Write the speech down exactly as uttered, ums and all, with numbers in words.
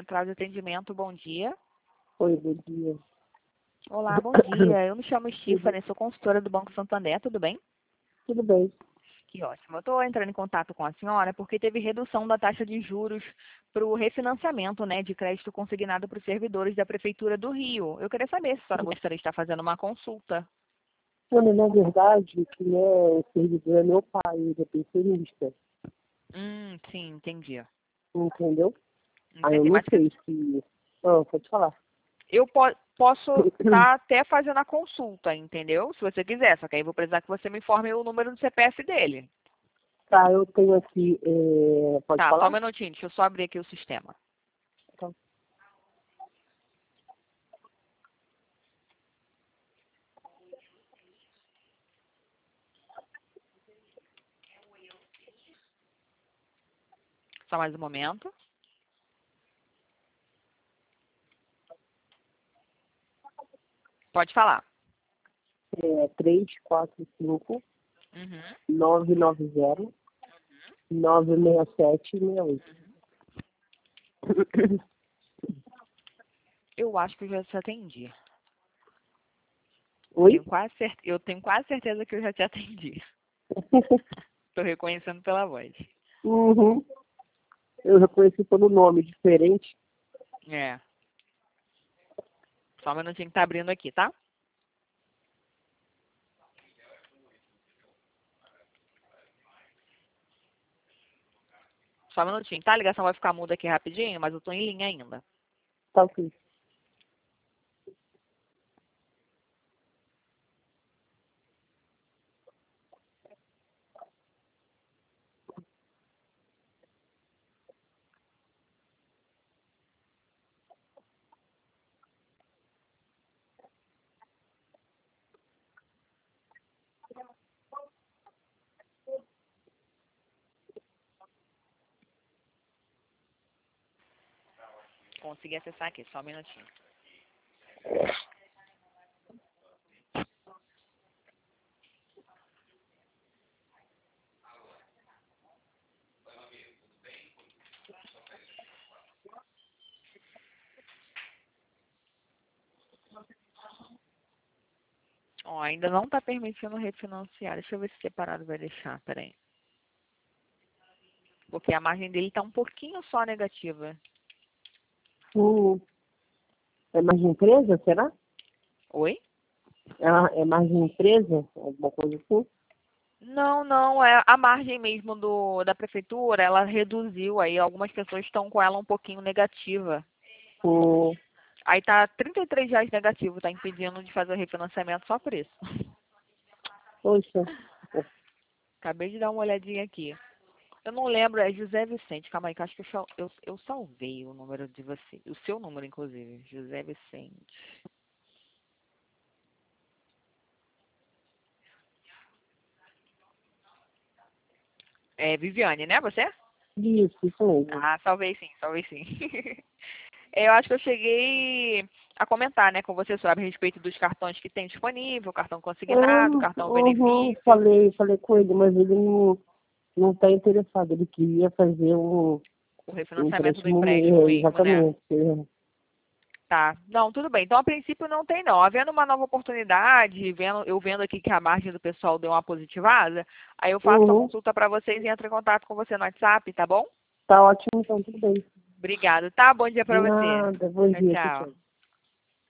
Central de Atendimento, bom dia. Oi, bom dia. Olá, bom dia. Eu me chamo Stephanie, sou consultora do Banco Santander, tudo bem? Tudo bem. Que ótimo. Eu estou entrando em contato com a senhora porque teve redução da taxa de juros para o refinanciamento, né, de crédito consignado para os servidores da Prefeitura do Rio. Eu queria saber se a senhora gostaria de estar fazendo uma consulta. Olha, na verdade, quem é servidor é meu pai, ele é pensionista, Hum, sim, entendi. entendeu? Aí eu Entendi, não mas sei se... Ah, pode falar. eu po posso estar até fazendo a consulta, entendeu? Se você quiser, só que aí vou precisar que você me informe o número do C P F dele. Tá, eu tenho aqui... é, Pode Tá, só um falar? minutinho, deixa eu só abrir aqui o sistema. Tá. Só mais um momento. Pode falar. É três quatro cinco, Uhum. nove nove zero, nove seis sete seis oito. Eu acho que eu já te atendi. Oi? Tenho quase cer- Eu tenho quase certeza que eu já te atendi. Estou reconhecendo pela voz. Uhum. Eu já conheci pelo nome diferente. É. Só um minutinho que tá abrindo aqui, tá? Só um minutinho, tá? A ligação vai ficar muda aqui rapidinho, mas eu tô em linha ainda. Tá ok. Consegui acessar aqui, só um minutinho. Ó, ainda não tá permitindo refinanciar. Deixa eu ver se separado vai deixar, peraí. Porque a margem dele tá um pouquinho só negativa. Hum. É mais de empresa, será? Oi? É, é mais de empresa? Alguma coisa assim? Não, não, é a margem mesmo do, da prefeitura, ela reduziu aí, algumas pessoas estão com ela um pouquinho negativa. Hum. Aí tá trinta e três reais negativo, tá impedindo de fazer o refinanciamento só por isso. Poxa. Acabei de dar uma olhadinha aqui. Eu não lembro, é José Vicente, calma aí, que eu acho que eu, sal- eu, eu salvei o número de você, o seu número, inclusive, José Vicente. É Viviane, né, você? Isso, isso mesmo. Ah, salvei sim, salvei sim. É, eu acho que eu cheguei a comentar, né, com você sobre a respeito dos cartões que tem disponível, cartão É, consignado, cartão uhum, benefício, falei, falei com ele, mas ele não, não tá interessado. Ele queria fazer um, o um refinanciamento do empréstimo, empréstimo é, mesmo, né? exatamente. É. Tá. Não, tudo bem. Então, a princípio, não tem, não. Havendo uma nova oportunidade, vendo, eu vendo aqui que a margem do pessoal deu uma positivada, aí eu faço a Uhum, consulta para vocês e entro em contato com você no WhatsApp, tá bom? tá ótimo, então tudo bem. Obrigada, tá? Bom dia para você. Nada, bom Tchau, dia, tchau, tchau. tchau.